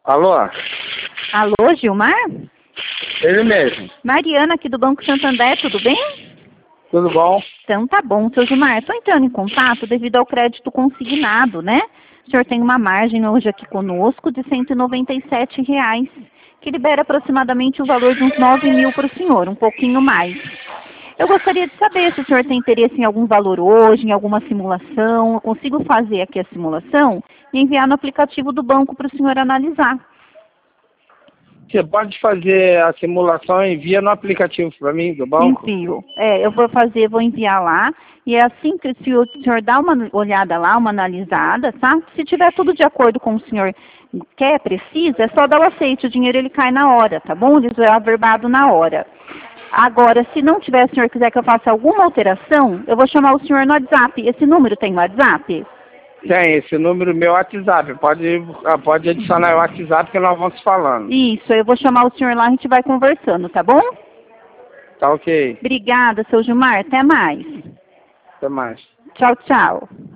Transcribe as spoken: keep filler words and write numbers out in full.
Alô? Alô, Gilmar? Ele mesmo. Mariana, aqui do Banco Santander, tudo bem? Tudo bom? Então tá bom, seu Gilmar. Estou entrando em contato devido ao crédito consignado, né? O senhor tem uma margem hoje aqui conosco de cento e noventa e sete reais, que libera aproximadamente o valor de uns nove mil para o senhor, um pouquinho mais. Eu gostaria de saber se o senhor tem interesse em algum valor hoje, em alguma simulação. Eu consigo fazer aqui a simulação e enviar no aplicativo do banco para o senhor analisar. Você pode fazer a simulação e envia no aplicativo para mim do banco? Envio. É, eu vou fazer, vou enviar lá. E é assim que se o senhor dá uma olhada lá, uma analisada, tá? Se tiver tudo de acordo com o senhor quer, precisa, é só dar o aceite. O dinheiro ele cai na hora, tá bom? Ele é averbado na hora. Agora, se não tiver, o senhor quiser que eu faça alguma alteração, eu vou chamar o senhor no WhatsApp. Esse número tem WhatsApp? Tem, esse número meu WhatsApp. Pode, pode adicionar o WhatsApp que nós vamos falando. Isso, eu vou chamar o senhor lá, a gente vai conversando, tá bom? Tá ok. Obrigada, seu Gilmar. Até mais. Até mais. Tchau, tchau.